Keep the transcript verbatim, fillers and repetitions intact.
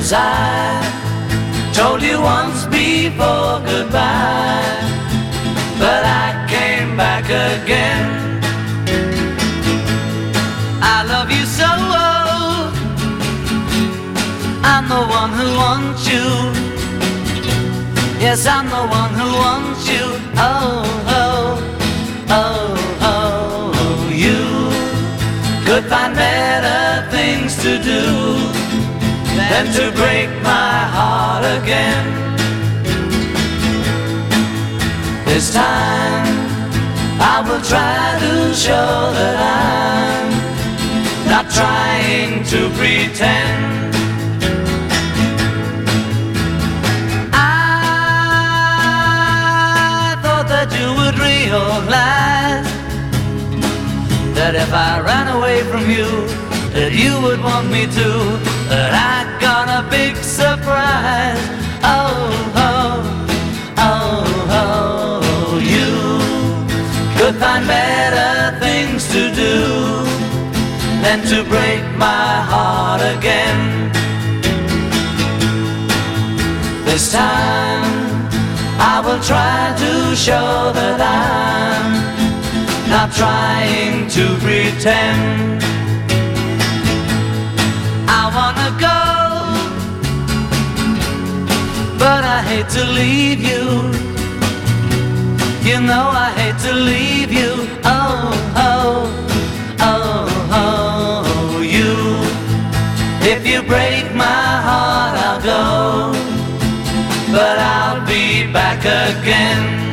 'cause I told you once before goodbye, but I came back again. I love you so, I'm the one who wants you. Yes, I'm the one who wants you. Oh, oh, oh, oh, you could find better things to do than to break my heart again. This time I will try to show that I'm not trying to pretend. I thought that you would realize that if I ran away from you, that you would want me to. But I got a big surprise. Oh, oh, oh, oh, you could find better things to do than to break my heart again. This time I will try to show that I'm not trying to pretend. I wanna go, but I hate to leave you. You know I hate to leave you. Oh, oh, oh, oh, you. If you break my heart, I'll go, but I'll be back again.